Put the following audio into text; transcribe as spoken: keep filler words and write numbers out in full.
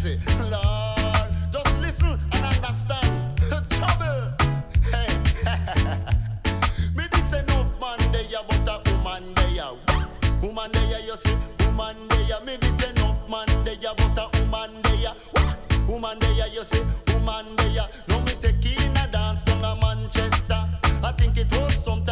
say, Lord, just listen and understand. Trouble. Hey, me did say enough man there, but a woman there. Woman there, you see, woman there. Me did say enough man there, but a woman there. Woman there, you see, woman there. No me take in a dance down a Manchester. I think it was something.